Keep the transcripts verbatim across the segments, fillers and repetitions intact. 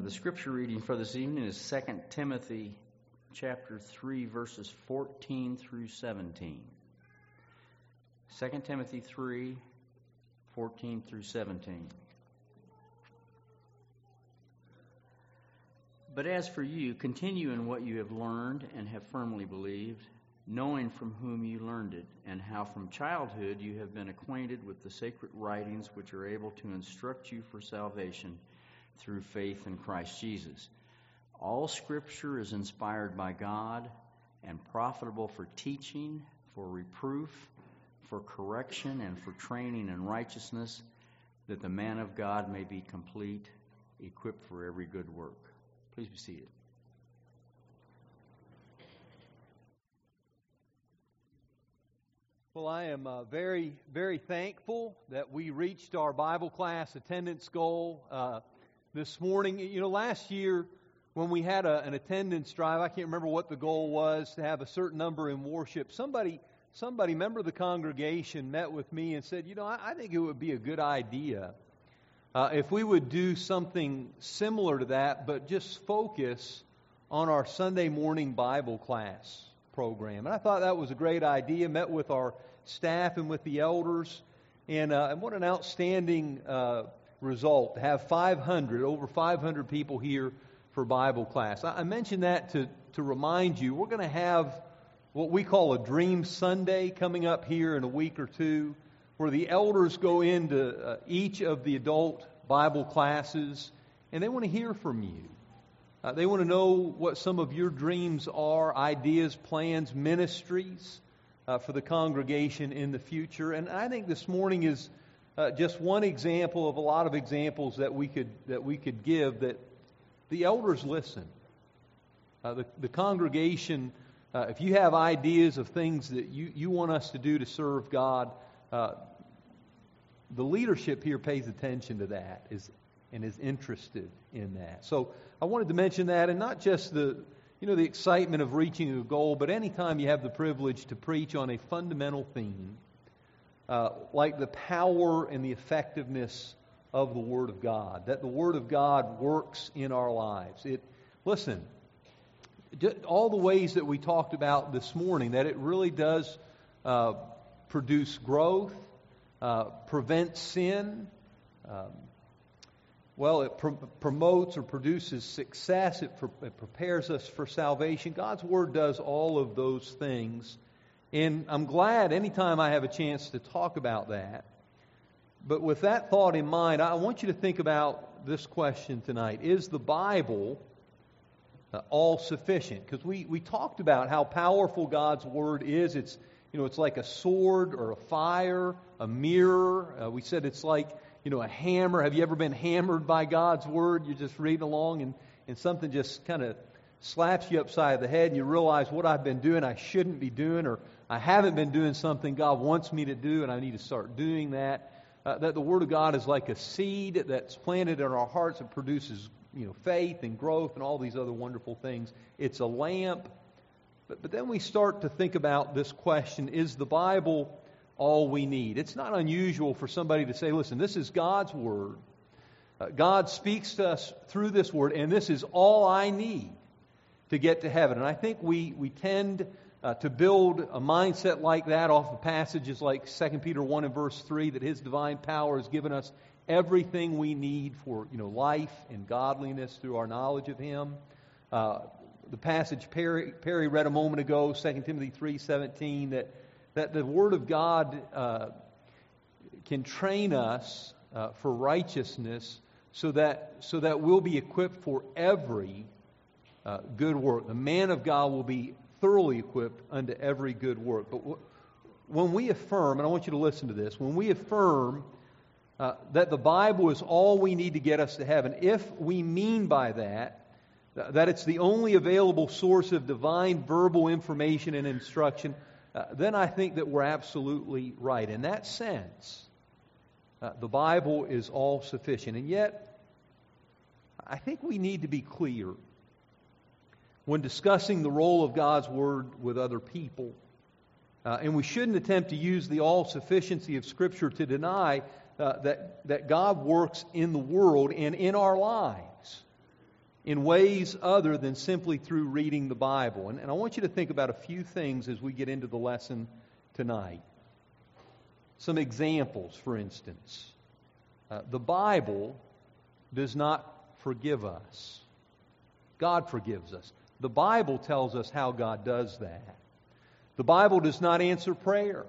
the scripture reading for this evening is Second Timothy chapter three, verses fourteen through seventeen. Second Timothy three, fourteen through seventeen. But as for you, continue in what you have learned and have firmly believed, knowing from whom you learned it, and how from childhood you have been acquainted with the sacred writings which are able to instruct you for salvation through faith in Christ Jesus. All Scripture is inspired by God and profitable for teaching, for reproof, for correction, and for training in righteousness, that the man of God may be complete, equipped for every good work. Please be seated. Well, I am uh, very, very thankful that we reached our Bible class attendance goal uh, this morning. You know, last year when we had a, an attendance drive, I can't remember what the goal was, to have a certain number in worship. Somebody, somebody, member of the congregation, met with me and said, you know, I, I think it would be a good idea uh, if we would do something similar to that, but just focus on our Sunday morning Bible class program. And I thought that was a great idea. Met with our staff and with the elders, and, uh, and what an outstanding uh, result to have five hundred, over five hundred people here for Bible class. I, I mentioned that to, to remind you, we're going to have what we call a Dream Sunday coming up here in a week or two, where the elders go into uh, each of the adult Bible classes, and they want to hear from you. Uh, they want to know what some of your dreams are, ideas, plans, ministries uh, for the congregation in the future. And I think this morning is uh, just one example of a lot of examples that we could that we could give, that the elders listen. Uh, the, the congregation, uh, if you have ideas of things that you, you want us to do to serve God, uh, the leadership here pays attention to that is and is interested in that. So I wanted to mention that, and not just the, you know, the excitement of reaching a goal, but anytime you have the privilege to preach on a fundamental theme, uh, like the power and the effectiveness of the Word of God, that the Word of God works in our lives. It, listen, all the ways that we talked about this morning, that it really does uh, produce growth, uh, prevent sin, um, Well, it pr- promotes or produces success. It, pr- it prepares us for salvation. God's Word does all of those things. And I'm glad anytime I have a chance to talk about that. But with that thought in mind, I want you to think about this question tonight. Is the Bible uh, all sufficient? Because we, we talked about how powerful God's Word is. It's, you know, it's like a sword or a fire, a mirror. Uh, we said it's like, you know, a hammer. Have you ever been hammered by God's Word? You're just reading along and, and something just kind of slaps you upside the head and you realize what I've been doing I shouldn't be doing, or I haven't been doing something God wants me to do and I need to start doing that. Uh, that the Word of God is like a seed that's planted in our hearts and produces, you know, faith and growth and all these other wonderful things. It's a lamp. But, but then we start to think about this question, is the Bible all we need? It's not unusual for somebody to say, listen, this is God's Word. Uh, God speaks to us through this Word, and this is all I need to get to heaven. And I think we, we tend uh, to build a mindset like that off of passages like Second Peter one and verse three, that His divine power has given us everything we need for, you know, life and godliness through our knowledge of Him. Uh, the passage Perry, Perry read a moment ago, Second Timothy three seventeen, that that the Word of God uh, can train us uh, for righteousness so that so that we'll be equipped for every uh, good work. The man of God will be thoroughly equipped unto every good work. But w- when we affirm, and I want you to listen to this, when we affirm uh, that the Bible is all we need to get us to heaven, if we mean by that that it's the only available source of divine verbal information and instruction, Uh, then I think that we're absolutely right. In that sense, uh, the Bible is all sufficient. And yet, I think we need to be clear when discussing the role of God's Word with other people. Uh, and we shouldn't attempt to use the all-sufficiency of Scripture to deny uh, that, that God works in the world and in our lives. in ways other than simply through reading the Bible. And, and I want you to think about a few things as we get into the lesson tonight. Some examples, for instance. Uh, the Bible does not forgive us. God forgives us. The Bible tells us how God does that. The Bible does not answer prayer.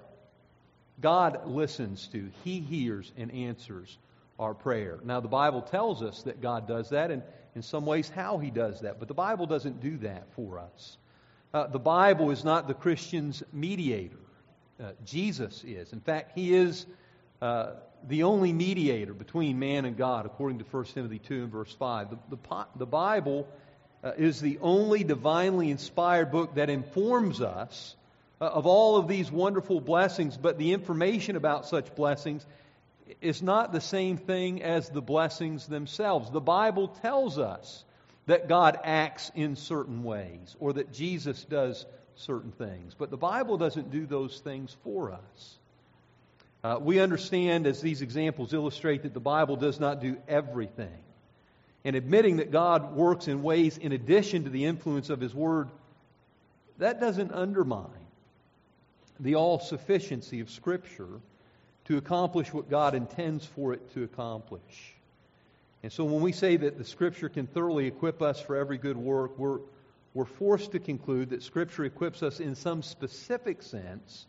God listens to, He hears and answers our prayer. Now, the Bible tells us that God does that, and in some ways how He does that. But the Bible doesn't do that for us. Uh, the Bible is not the Christian's mediator. Uh, Jesus is. In fact, He is uh, the only mediator between man and God, according to First Timothy two and verse five. The, the, the Bible uh, is the only divinely inspired book that informs us uh, of all of these wonderful blessings, but the information about such blessings is not the same thing as the blessings themselves. The Bible tells us that God acts in certain ways, or that Jesus does certain things. But the Bible doesn't do those things for us. Uh, we understand, as these examples illustrate, that the Bible does not do everything. And admitting that God works in ways in addition to the influence of His Word, that doesn't undermine the all-sufficiency of Scripture to accomplish what God intends for it to accomplish. And so when we say that the Scripture can thoroughly equip us for every good work, we're, we're forced to conclude that Scripture equips us in some specific sense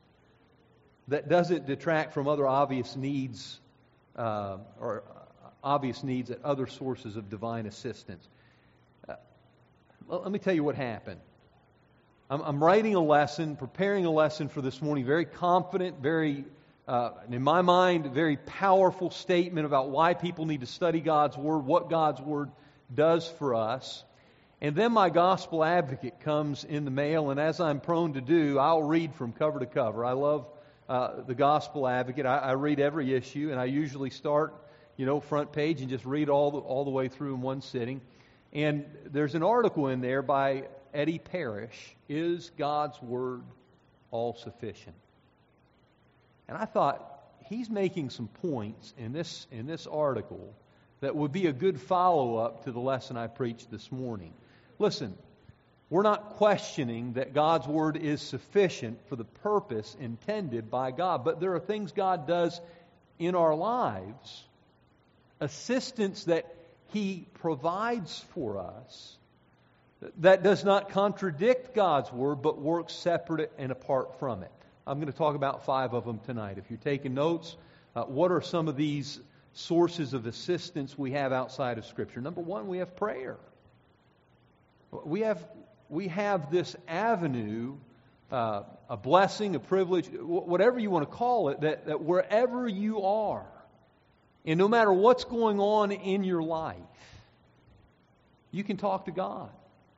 that doesn't detract from other obvious needs uh, or obvious needs at other sources of divine assistance. Uh, well, let me tell you what happened. I'm, I'm writing a lesson, preparing a lesson for this morning, very confident, very Uh, in my mind, a very powerful statement about why people need to study God's Word, what God's Word does for us. And then my Gospel Advocate comes in the mail, and as I'm prone to do, I'll read from cover to cover. I love uh, the Gospel Advocate. I, I read every issue, and I usually start, you know, front page and just read all the, all the way through in one sitting. And there's an article in there by Eddie Parrish, Is God's Word All Sufficient? And I thought, he's making some points in this in this article that would be a good follow-up to the lesson I preached this morning. Listen, we're not questioning that God's Word is sufficient for the purpose intended by God, but there are things God does in our lives, assistance that He provides for us, that does not contradict God's Word, but works separate and apart from it. I'm going to talk about five of them tonight. If you're taking notes, uh, what are some of these sources of assistance we have outside of Scripture? Number one, we have prayer. We have we have this avenue, uh, a blessing, a privilege, whatever you want to call it, that, that wherever you are, and no matter what's going on in your life, you can talk to God.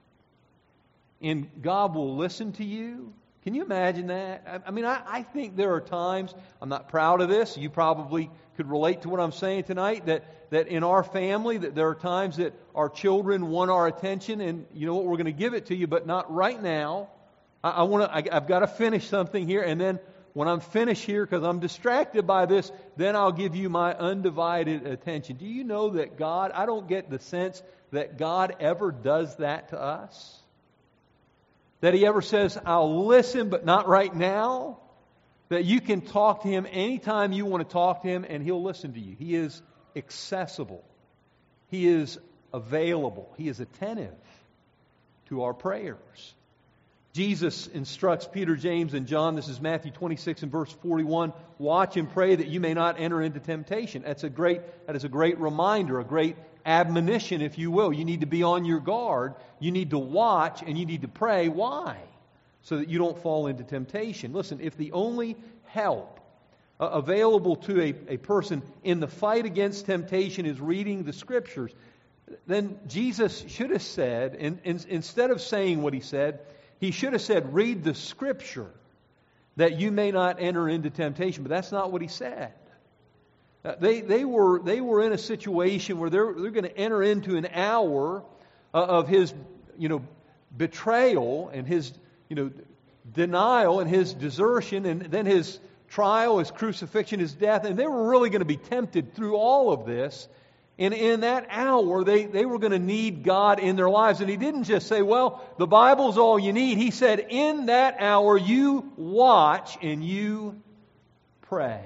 And God will listen to you. Can you imagine that? I mean, I, I think there are times, I'm not proud of this, you probably could relate to what I'm saying tonight, that, that in our family, that there are times that our children want our attention, and you know what, we're going to give it to you, but not right now. I, I want to. I, I've got to finish something here, and then when I'm finished here, because I'm distracted by this, then I'll give you my undivided attention. Do you know that God, I don't get the sense that God ever does that to us? That He ever says, I'll listen, but not right now. That you can talk to Him anytime you want to talk to Him, and He'll listen to you. He is accessible. He is available. He is attentive to our prayers. Jesus instructs Peter, James, and John, this is Matthew twenty-six and verse forty-one, watch and pray that you may not enter into temptation. That's a great, that is a great reminder, a great admonition, if you will. You need to be on your guard. You need to watch and you need to pray. Why? So that you don't fall into temptation. Listen, if the only help uh, available to a, a person in the fight against temptation is reading the Scriptures, then Jesus should have said, and, and instead of saying what He said, He should have said, read the Scripture that you may not enter into temptation. But that's not what He said. Uh, they they were they were in a situation where they're they're going to enter into an hour uh, of His you know betrayal and His you know denial and His desertion, and then His trial, His crucifixion, His death, and they were really going to be tempted through all of this. And in that hour, they, they were going to need God in their lives. And He didn't just say, well, the Bible's all you need. He said, in that hour, you watch and you pray.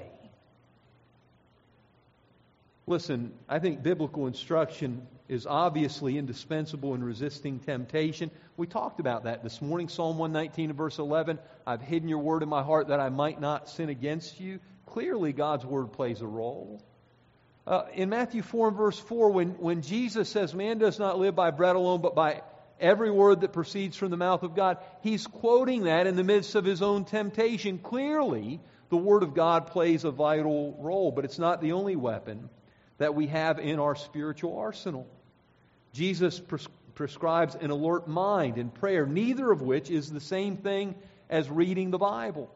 Listen, I think biblical instruction is obviously indispensable in resisting temptation. We talked about that this morning. Psalm one nineteen and verse eleven, I've hidden your word in my heart that I might not sin against you. Clearly, God's word plays a role. Uh, in Matthew four and verse four, when, when Jesus says, man does not live by bread alone, but by every word that proceeds from the mouth of God, He's quoting that in the midst of His own temptation. Clearly, the Word of God plays a vital role, but it's not the only weapon that we have in our spiritual arsenal. Jesus pres- prescribes an alert mind and prayer, neither of which is the same thing as reading the Bible.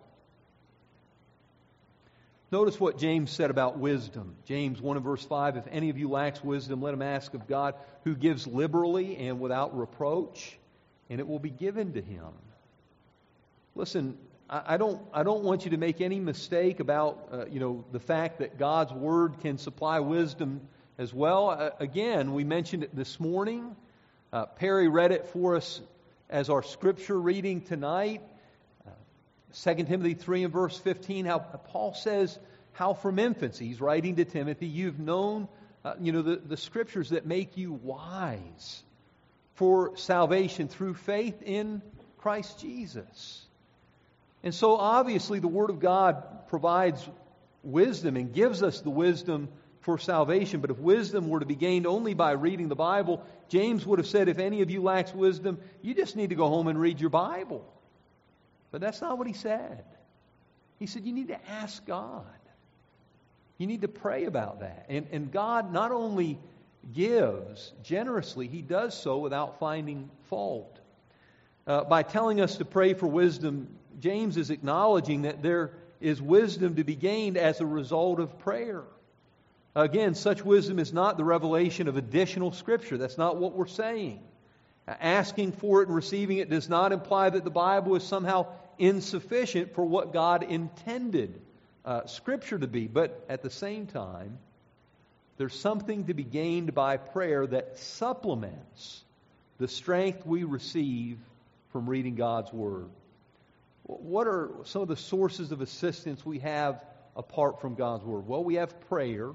Notice what James said about wisdom. James one and verse five, if any of you lacks wisdom, let him ask of God, who gives liberally and without reproach, and it will be given to him. Listen, I, I don't I don't want you to make any mistake about uh, you know the fact that God's Word can supply wisdom as well. Uh, again, we mentioned it this morning. Uh, Perry read it for us as our scripture reading tonight. Second Timothy three and verse fifteen, how Paul says how from infancy, he's writing to Timothy, you've known uh, you know the, the scriptures that make you wise for salvation through faith in Christ Jesus. And so obviously the Word of God provides wisdom and gives us the wisdom for salvation. But if wisdom were to be gained only by reading the Bible, James would have said, if any of you lacks wisdom, you just need to go home and read your Bible. But that's not what he said. He said you need to ask God. You need to pray about that. And, and God not only gives generously, He does so without finding fault. Uh, by telling us to pray for wisdom, James is acknowledging that there is wisdom to be gained as a result of prayer. Again, such wisdom is not the revelation of additional Scripture. That's not what we're saying. Asking for it and receiving it does not imply that the Bible is somehow insufficient for what God intended uh, Scripture to be. But at the same time, there's something to be gained by prayer that supplements the strength we receive from reading God's Word. What are some of the sources of assistance we have apart from God's Word? Well, we have prayer.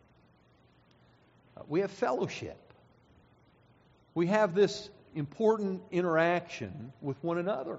We have fellowship. We have this important interaction with one another.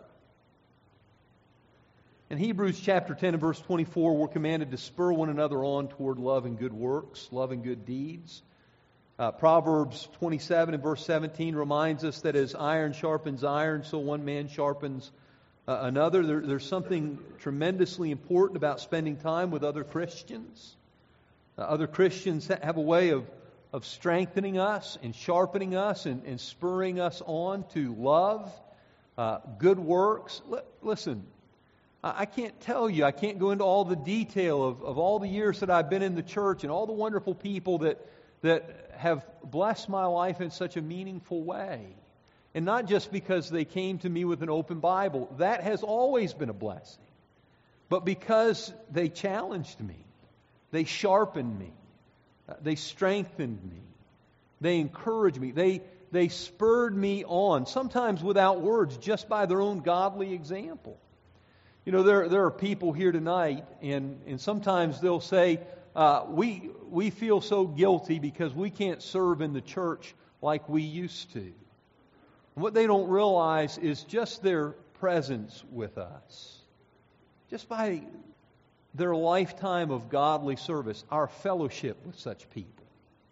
In Hebrews chapter ten and verse twenty-four, we're commanded to spur one another on toward love and good works, love and good deeds. Uh, Proverbs twenty-seven and verse seventeen reminds us that as iron sharpens iron, so one man sharpens uh, another. There, there's something tremendously important about spending time with other Christians. Uh, other Christians have a way of of strengthening us and sharpening us and, and spurring us on to love, uh, good works. L- listen, I, I can't tell you, I can't go into all the detail of, of all the years that I've been in the church and all the wonderful people that, that have blessed my life in such a meaningful way. And not just because they came to me with an open Bible. That has always been a blessing. But because they challenged me, they sharpened me, Uh, they strengthened me. They encouraged me. They, they spurred me on, sometimes without words, just by their own godly example. You know, there, there are people here tonight, and, and sometimes they'll say, uh, we, we feel so guilty because we can't serve in the church like we used to. And what they don't realize is just their presence with us. Just by their lifetime of godly service, our fellowship with such people.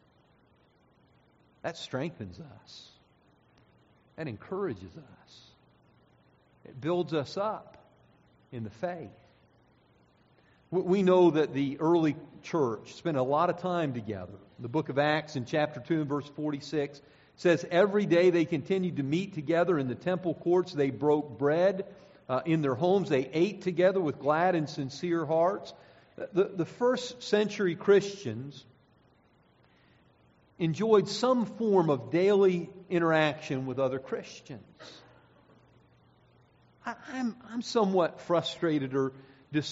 That strengthens us. That encourages us. It builds us up in the faith. We know that the early church spent a lot of time together. The book of Acts in chapter two and verse forty-six says, every day they continued to meet together in the temple courts. They broke bread Uh, in their homes. They ate together with glad and sincere hearts. The, the first century Christians enjoyed some form of daily interaction with other Christians. I, I'm, I'm somewhat frustrated or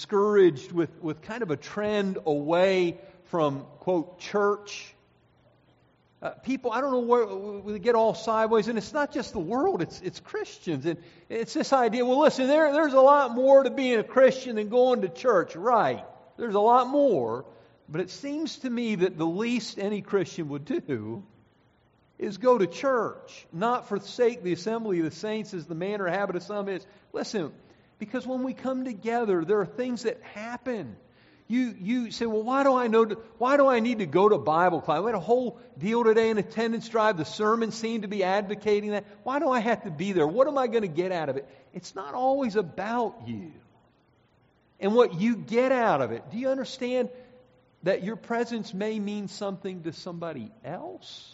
discouraged with, with kind of a trend away from, quote, church Uh, people, I don't know where we get all sideways, and it's not just the world, it's it's Christians. And it's this idea, well, listen, there, there's a lot more to being a Christian than going to church. Right. There's a lot more. But it seems to me that the least any Christian would do is go to church, not forsake the assembly of the saints as the manner or habit of some is. Listen, because when we come together, there are things that happen. You you say, well, why do I know? To, why do I need to go to Bible class? We had a whole deal today in attendance drive. The sermon seemed to be advocating that. Why do I have to be there? What am I going to get out of it? It's not always about you and what you get out of it. Do you understand that your presence may mean something to somebody else?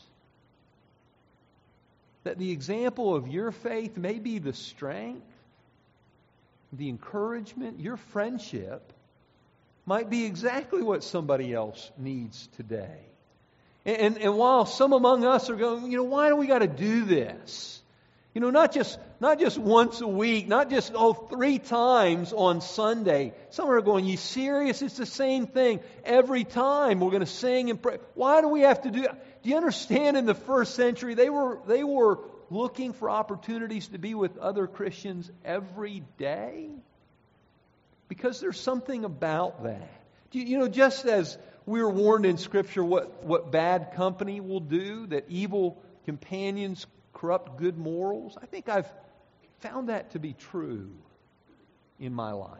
That the example of your faith may be the strength, the encouragement, your friendship might be exactly what somebody else needs today. And, and, and while some among us are going, you know, why do we got to do this? You know, not just not just once a week, not just, oh, three times on Sunday. Some are going, you serious? It's the same thing. Every time we're going to sing and pray. Why do we have to do that? Do you understand in the first century, they were they were looking for opportunities to be with other Christians every day? Because there's something about that. You, you know, just as we were warned in Scripture what, what bad company will do, that evil companions corrupt good morals, I think I've found that to be true in my life.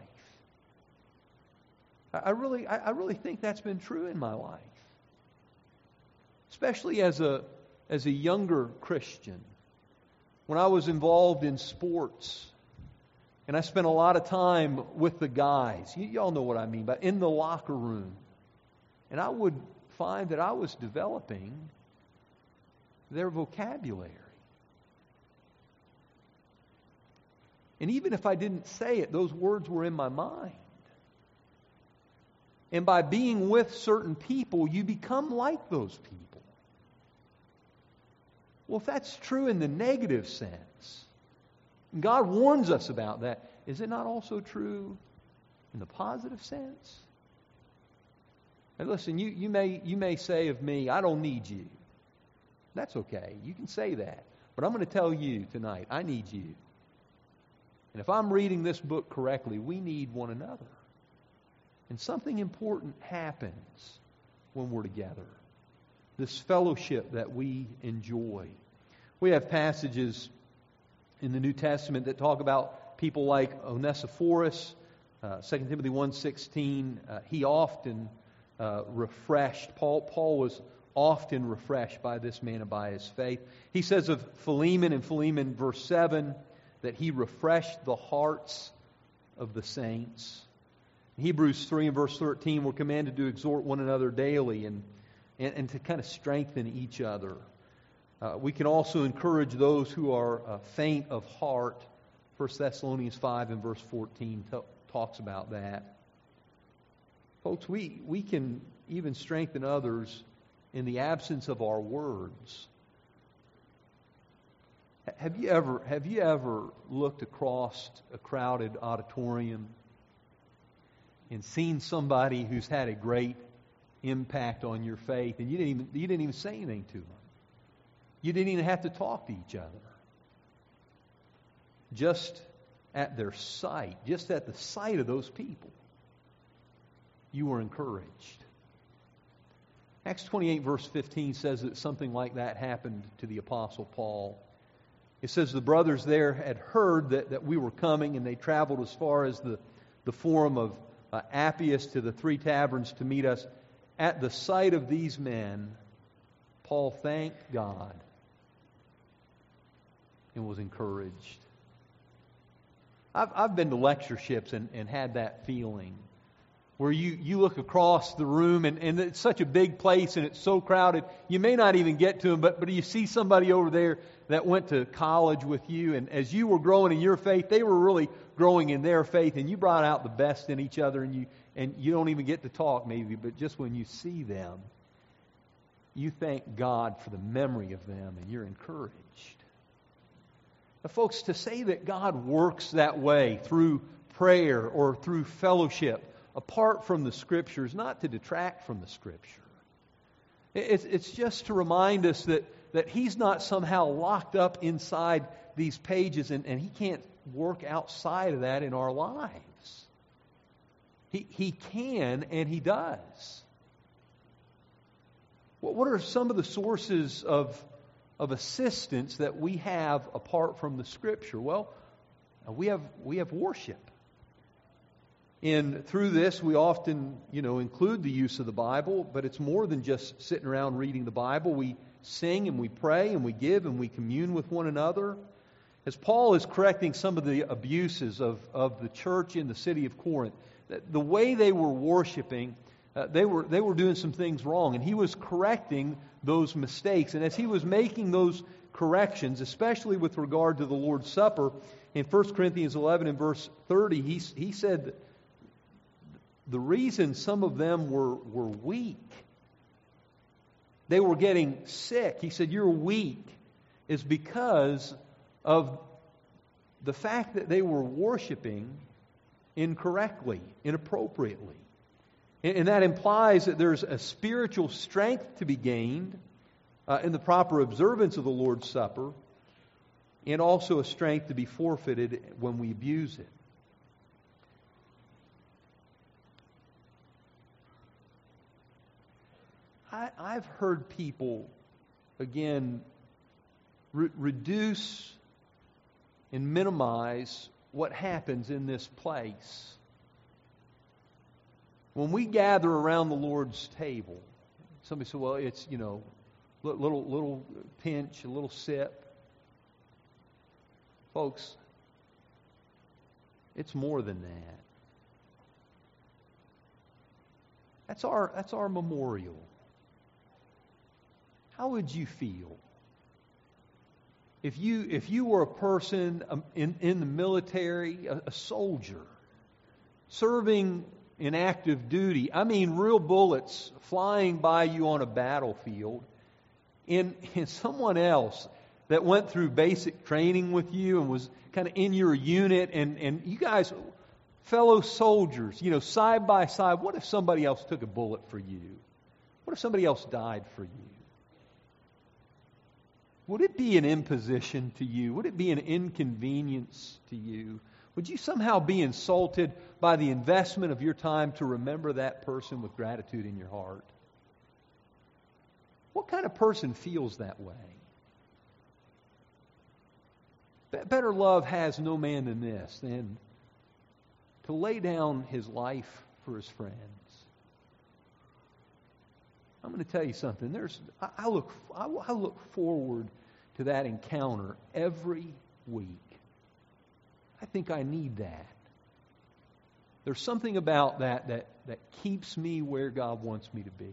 I, I really, I, I really think that's been true in my life. Especially as a as a younger Christian. When I was involved in sports, and I spent a lot of time with the guys. You, y'all know what I mean, but in the locker room. And I would find that I was developing their vocabulary. And even if I didn't say it, those words were in my mind. And by being with certain people, you become like those people. Well, if that's true in the negative sense, and God warns us about that, is it not also true in the positive sense? And listen, you, you may you may say of me, I don't need you. That's okay. You can say that. But I'm going to tell you tonight, I need you. And if I'm reading this book correctly, we need one another. And something important happens when we're together. This fellowship that we enjoy. We have passages in the New Testament that talk about people like Onesiphorus, uh, Second Timothy one sixteen. Uh, he often uh, refreshed, Paul, Paul was often refreshed by this man and by his faith. He says of Philemon in Philemon verse seven that he refreshed the hearts of the saints. In Hebrews three and verse thirteen, we're commanded to exhort one another daily and, and, and to kind of strengthen each other. Uh, we can also encourage those who are uh, faint of heart. First Thessalonians five and verse fourteen t- talks about that. Folks, we, we can even strengthen others in the absence of our words. Have you ever have you ever looked across a crowded auditorium and seen somebody who's had a great impact on your faith, and you didn't even you didn't even say anything to them? You didn't even have to talk to each other. Just at their sight, just at the sight of those people, you were encouraged. Acts twenty-eight verse fifteen says that something like that happened to the Apostle Paul. It says the brothers there had heard that, that we were coming, and they traveled as far as the, the forum of uh, Appius to the three taverns to meet us. At the sight of these men, Paul thanked God and was encouraged. I've, I've been to lectureships and, and had that feeling where you, you look across the room and, and it's such a big place and it's so crowded, you may not even get to them, but, but you see somebody over there that went to college with you, and as you were growing in your faith, they were really growing in their faith, and you brought out the best in each other, and you and you don't even get to talk maybe, but just when you see them, you thank God for the memory of them, and you're encouraged. Now, folks, to say that God works that way through prayer or through fellowship, apart from the Scriptures, not to detract from the Scripture. It's, it's just to remind us that, that He's not somehow locked up inside these pages and, and He can't work outside of that in our lives. He, he can and He does. What, what are some of the sources of, of assistance that we have apart from the Scripture? Well, we have we have worship. And through this, we often, you know, include the use of the Bible, but it's more than just sitting around reading the Bible. We sing and we pray and we give and we commune with one another. As Paul is correcting some of the abuses of, of the church in the city of Corinth, the way they were worshiping, uh, they were they were doing some things wrong, and he was correcting those mistakes. And as he was making those corrections, especially with regard to the Lord's Supper, in First Corinthians eleven and verse thirty, he, he said the reason some of them were, were weak, they were getting sick. He said, you're weak, is because of the fact that they were worshiping incorrectly, inappropriately. And, and that implies that there's a spiritual strength to be gained uh, in the proper observance of the Lord's Supper, and also a strength to be forfeited when we abuse it. I, I've heard people, again, re- reduce and minimize what happens in this place. When we gather around the Lord's table, somebody said, well, it's, you know, little, little pinch, a little sip. Folks, it's more than that. That's our, that's our memorial. How would you feel if you if you were a person in, in the military, a, a soldier, serving in active duty? I mean, real bullets flying by you on a battlefield, and, and someone else that went through basic training with you and was kind of in your unit, and, and you guys, fellow soldiers, you know, side by side. What if somebody else took a bullet for you? What if somebody else died for you? Would it be an imposition to you? Would it be an inconvenience to you? Would you somehow be insulted by the investment of your time to remember that person with gratitude in your heart? What kind of person feels that way? Better love has no man than this, than to lay down his life for his friends. I'm going to tell you something. There's, I, I look, I, I look forward to that encounter every week. I think I need that. There's something about that that, that keeps me where God wants me to be.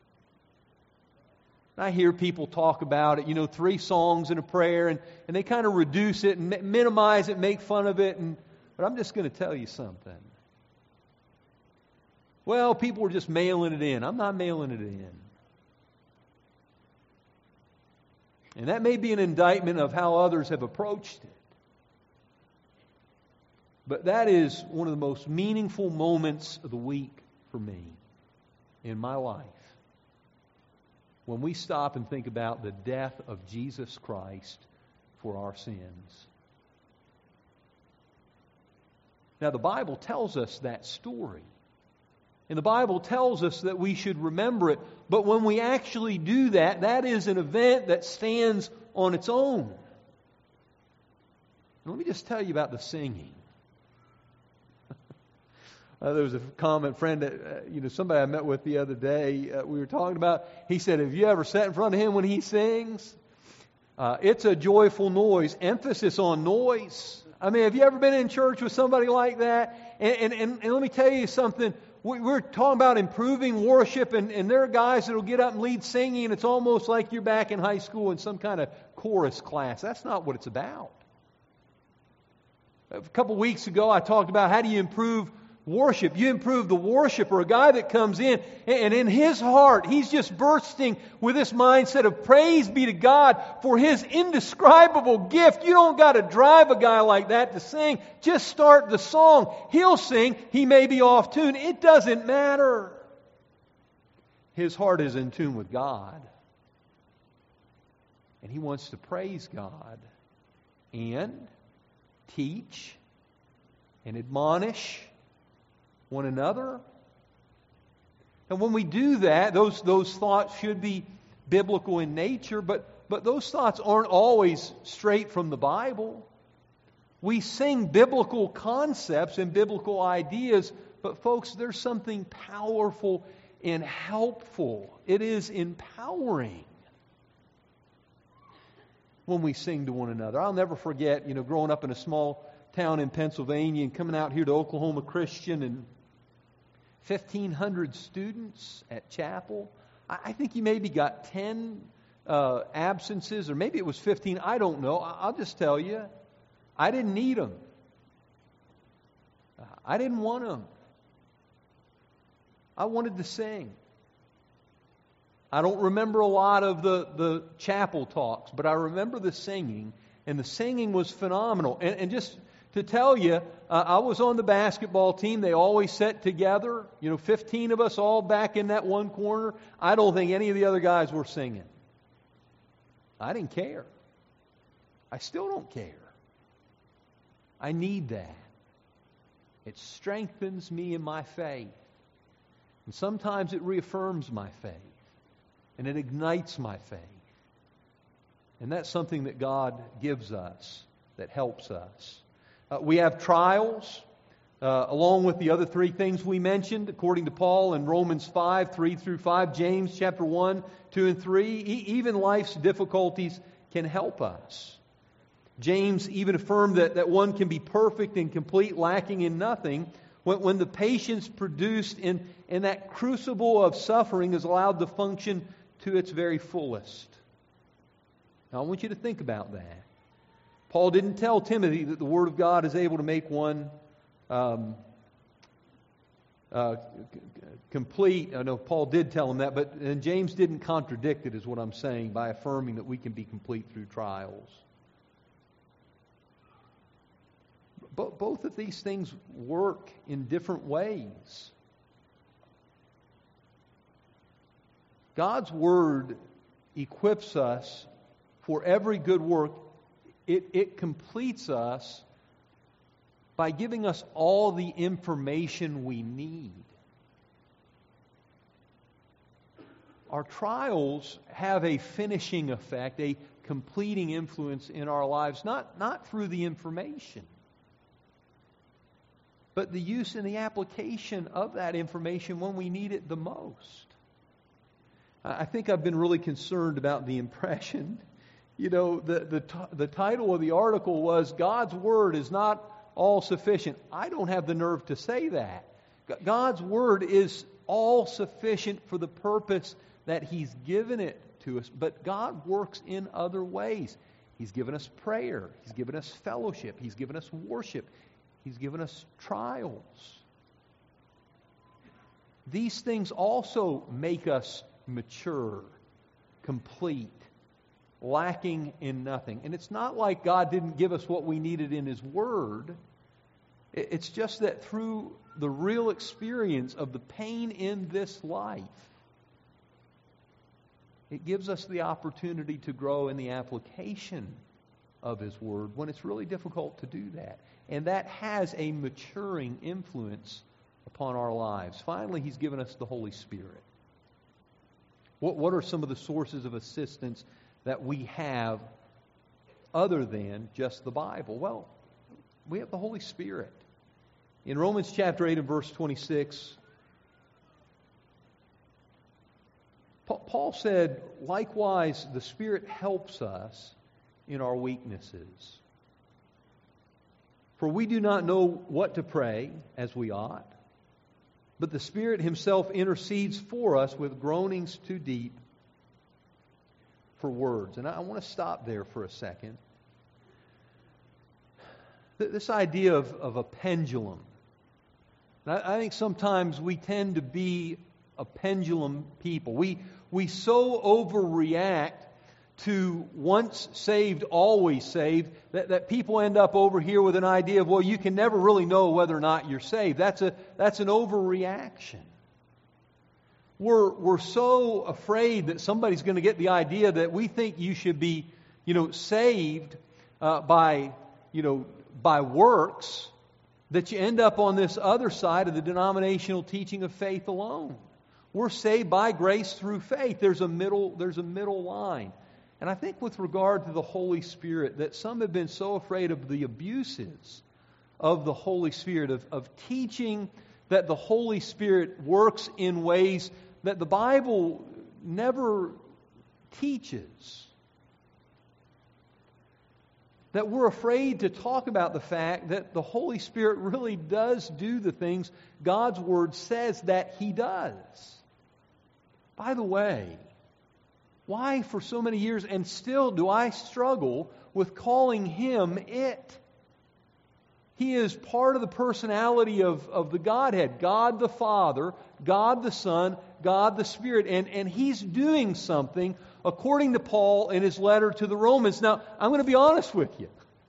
I hear people talk about it, you know, three songs and a prayer, and, and they kind of reduce it and minimize it, make fun of it. And but I'm just going to tell you something. Well, people are just mailing it in. I'm not mailing it in. And that may be an indictment of how others have approached it. But that is one of the most meaningful moments of the week for me in my life. When we stop and think about the death of Jesus Christ for our sins. Now, the Bible tells us that story. And the Bible tells us that we should remember it. But when we actually do that, that is an event that stands on its own. And let me just tell you about the singing. uh, there was a comment, friend, that, uh, you know, somebody I met with the other day, uh, we were talking about, he said, have you ever sat in front of him when he sings? Uh, it's a joyful noise. Emphasis on noise. I mean, have you ever been in church with somebody like that? And, and, and, and let me tell you something. We're talking about improving worship, and, and there are guys that will get up and lead singing, and it's almost like you're back in high school in some kind of chorus class. That's not what it's about. A couple weeks ago, I talked about how do you improve worship. You improve the worshiper, a guy that comes in, and in his heart, he's just bursting with this mindset of praise be to God for His indescribable gift. You don't got to drive a guy like that to sing. Just start the song. He'll sing. He may be off tune. It doesn't matter. his heart is in tune with God. And he wants to praise God and teach and admonish one another. And when we do that, those, those thoughts should be biblical in nature, but, but those thoughts aren't always straight from the Bible. We sing biblical concepts and biblical ideas, but folks, there's something powerful and helpful. It is empowering when we sing to one another. I'll never forget, you know, growing up in a small town in Pennsylvania and coming out here to Oklahoma Christian, and fifteen hundred students at chapel. I think you maybe got ten uh, absences, or maybe it was fifteen. I don't know. I'll just tell you, I didn't need them. I didn't want them. I wanted to sing. I don't remember a lot of the, the chapel talks, but I remember the singing, and the singing was phenomenal. And, and just to tell you, uh, I was on the basketball team. They always sat together, you know, fifteen of us all back in that one corner. I don't think any of the other guys were singing. I didn't care. I still don't care. I need that. It strengthens me in my faith. And sometimes it reaffirms my faith. And it ignites my faith. And that's something that God gives us that helps us. Uh, we have trials, uh, along with the other three things we mentioned, according to Paul in Romans five, three through five, James chapter one, two, and three. E- even life's difficulties can help us. James even affirmed that, that one can be perfect and complete, lacking in nothing, when, when the patience produced in, in that crucible of suffering is allowed to function to its very fullest. Now, I want you to think about that. Paul didn't tell Timothy that the Word of God is able to make one um, uh, complete. I know Paul did tell him that, but and James didn't contradict it, is what I'm saying, by affirming that we can be complete through trials. But both of these things work in different ways. God's Word equips us for every good work. It, it completes us by giving us all the information we need. Our trials have a finishing effect, a completing influence in our lives, not, not through the information, but the use and the application of that information when we need it the most. I think I've been really concerned about the impression. You know, the, the, the title of the article was, God's Word is not all sufficient. I don't have the nerve to say that. God's Word is all sufficient for the purpose that He's given it to us. But God works in other ways. He's given us prayer. He's given us fellowship. He's given us worship. He's given us trials. These things also make us mature, complete, lacking in nothing. And it's not like God didn't give us what we needed in His Word. It's just that through the real experience of the pain in this life, it gives us the opportunity to grow in the application of His Word when it's really difficult to do that. And that has a maturing influence upon our lives. Finally, He's given us the Holy Spirit. What, what are some of the sources of assistance that we have other than just the Bible? Well, we have the Holy Spirit. In Romans chapter eight and verse twenty-six, Paul said, likewise, the Spirit helps us in our weaknesses. For we do not know what to pray as we ought, but the Spirit Himself intercedes for us with groanings too deep for words. And I want to stop there for a second. This idea of, of a pendulum. I, I think sometimes we tend to be a pendulum people. We, we so overreact to once saved, always saved, that, that people end up over here with an idea of, well, you can never really know whether or not you're saved. That's a that's an overreaction. We're, we're so afraid that somebody's going to get the idea that we think you should be, you know, saved uh, by, you know, by works, that you end up on this other side of the denominational teaching of faith alone. We're saved by grace through faith. There's a middle, there's a middle line. And I think with regard to the Holy Spirit, that some have been so afraid of the abuses of the Holy Spirit, of, of teaching that the Holy Spirit works in ways that the Bible never teaches. That we're afraid to talk about the fact that the Holy Spirit really does do the things God's Word says that He does. By the way, why for so many years and still do I struggle with calling Him it? He is part of the personality of, of the Godhead. God the Father, God the Son, God the Spirit. And, and He's doing something according to Paul in his letter to the Romans. Now, I'm going to be honest with you.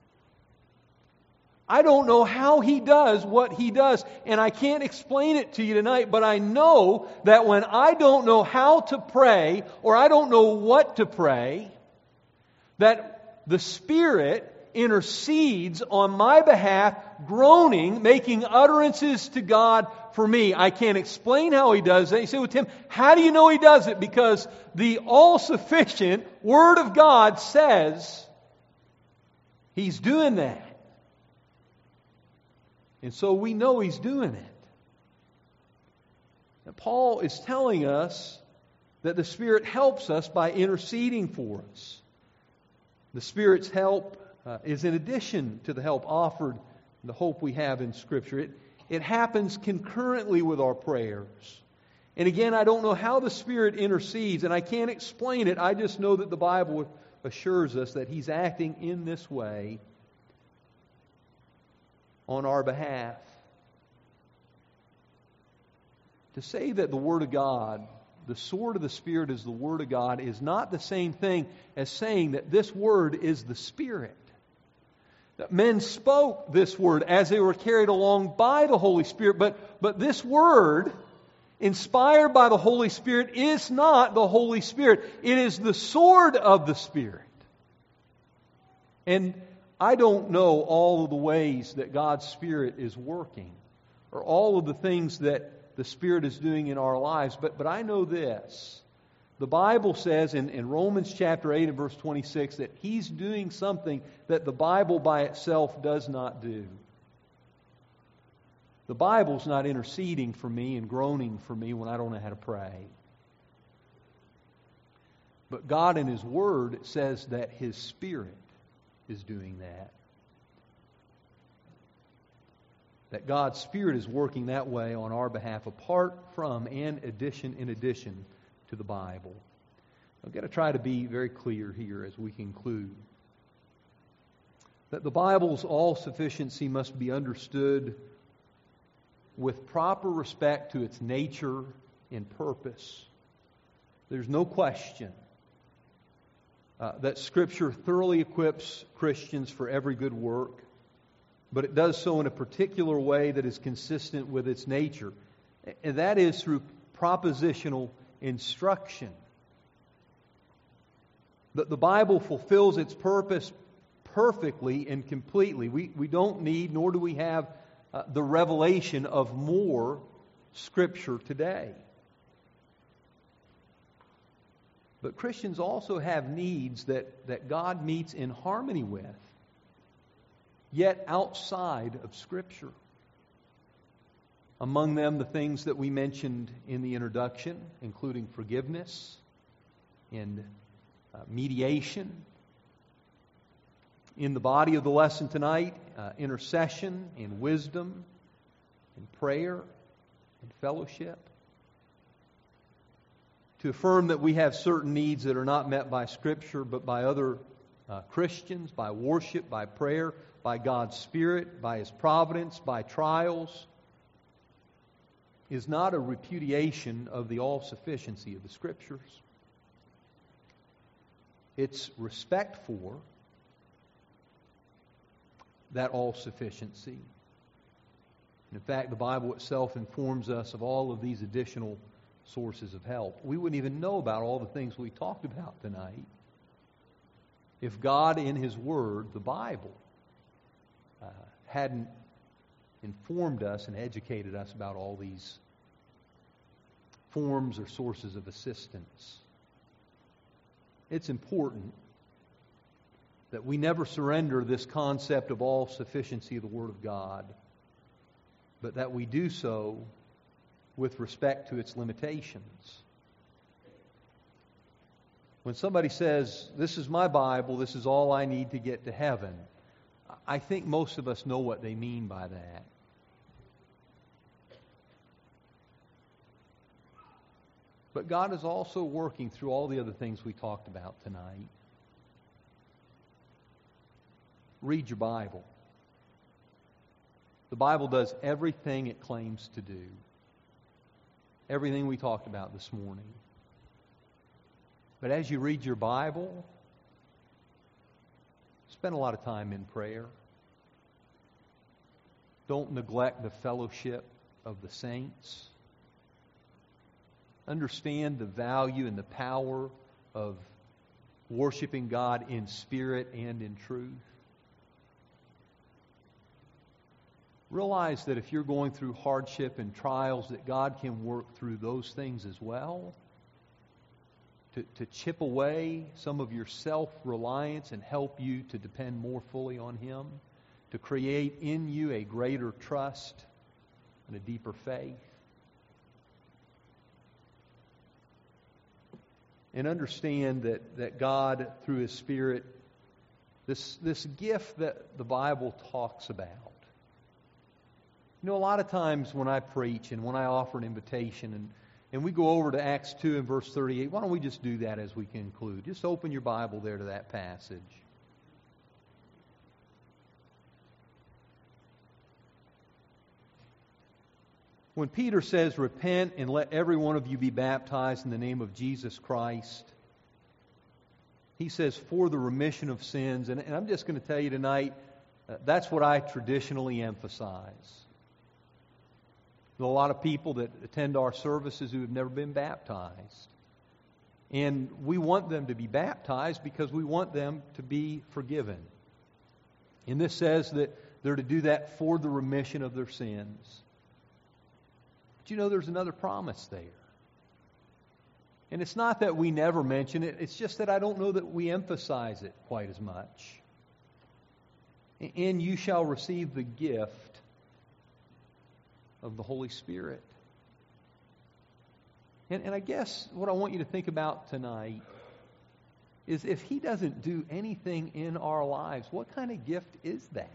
I don't know how He does what He does, and I can't explain it to you tonight, but I know that when I don't know how to pray, or I don't know what to pray, that the Spirit intercedes on my behalf, groaning, making utterances to God for me. I can't explain how He does that. You say, well, Tim, how do you know He does it? Because the all-sufficient Word of God says He's doing that. And so we know He's doing it. Now, Paul is telling us that the Spirit helps us by interceding for us. The Spirit's help uh, is in addition to the help offered, the hope we have in Scripture. It, it happens concurrently with our prayers. And again, I don't know how the Spirit intercedes, and I can't explain it. I just know that the Bible assures us that He's acting in this way on our behalf. To say that the Word of God, the sword of the Spirit is the Word of God, is not the same thing as saying that this Word is the Spirit. That men spoke this Word as they were carried along by the Holy Spirit, but, but this Word, inspired by the Holy Spirit, is not the Holy Spirit. It is the sword of the Spirit. And I don't know all of the ways that God's Spirit is working, or all of the things that the Spirit is doing in our lives, but, but I know this. The Bible says in, in Romans chapter eight and verse twenty-six that He's doing something that the Bible by itself does not do. The Bible's not interceding for me and groaning for me when I don't know how to pray. But God in His Word says that His Spirit is doing that. That God's Spirit is working that way on our behalf, apart from and addition in addition to the Bible. I've got to try to be very clear here as we conclude. That the Bible's all-sufficiency must be understood with proper respect to its nature and purpose. There's no question uh, that Scripture thoroughly equips Christians for every good work, but it does so in a particular way that is consistent with its nature, and that is through propositional instruction. That the Bible fulfills its purpose perfectly and completely. We, we don't need, nor do we have uh, the revelation of more Scripture today. But Christians also have needs that, that God meets in harmony with, yet outside of Scripture. Among them, the things that we mentioned in the introduction, including forgiveness and uh, mediation. In the body of the lesson tonight, uh, intercession and wisdom and prayer and fellowship. To affirm that we have certain needs that are not met by Scripture, but by other uh, Christians, by worship, by prayer, by God's Spirit, by His providence, by trials, is not a repudiation of the all-sufficiency of the Scriptures. It's respect for that all-sufficiency. In fact, the Bible itself informs us of all of these additional sources of help. We wouldn't even know about all the things we talked about tonight if God in His Word, the Bible, uh, hadn't informed us and educated us about all these forms or sources of assistance. It's important that we never surrender this concept of all sufficiency of the Word of God, but that we do so with respect to its limitations. When somebody says, "This is my Bible, this is all I need to get to heaven," I think most of us know what they mean by that. But God is also working through all the other things we talked about tonight. Read your Bible. The Bible does everything it claims to do. Everything we talked about this morning. But as you read your Bible, spend a lot of time in prayer. Don't neglect the fellowship of the saints. Understand the value and the power of worshiping God in spirit and in truth. Realize that if you're going through hardship and trials, that God can work through those things as well. To, to chip away some of your self-reliance and help you to depend more fully on Him. To create in you a greater trust and a deeper faith. And understand that, that God, through His Spirit, this, this gift that the Bible talks about. You know, a lot of times when I preach and when I offer an invitation and, and we go over to Acts two and verse thirty-eight, why don't we just do that as we conclude? Just open your Bible there to that passage. When Peter says, "Repent and let every one of you be baptized in the name of Jesus Christ," he says, "for the remission of sins." And, and I'm just going to tell you tonight, uh, that's what I traditionally emphasize. There are a lot of people that attend our services who have never been baptized. And we want them to be baptized because we want them to be forgiven. And this says that they're to do that for the remission of their sins. But you know, there's another promise there. And it's not that we never mention it, it's just that I don't know that we emphasize it quite as much. And you shall receive the gift of the Holy Spirit. And, and I guess what I want you to think about tonight is if He doesn't do anything in our lives, what kind of gift is that?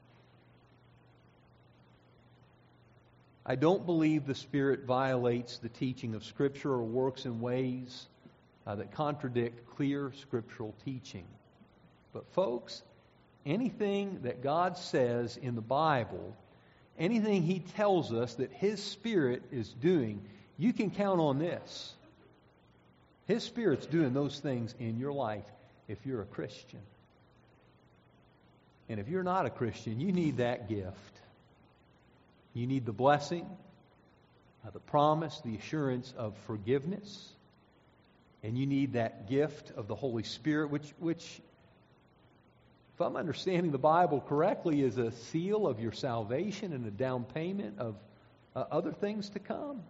I don't believe the Spirit violates the teaching of Scripture or works in ways uh, that contradict clear scriptural teaching. But folks, anything that God says in the Bible, anything He tells us that His Spirit is doing, you can count on this. His Spirit's doing those things in your life if you're a Christian. And if you're not a Christian, you need that gift. You need the blessing, uh, the promise, the assurance of forgiveness. And you need that gift of the Holy Spirit, which, which, if I'm understanding the Bible correctly, is a seal of your salvation and a down payment of uh, other things to come.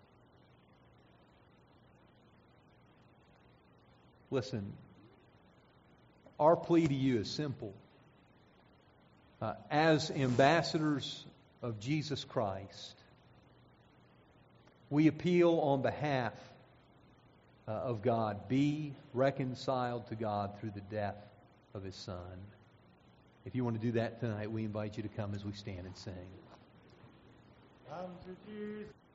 Listen, our plea to you is simple. Uh, as ambassadors of Jesus Christ, we appeal on behalf uh, of God. Be reconciled to God through the death of His Son. If you want to do that tonight, we invite you to come as we stand and sing. Come to Jesus.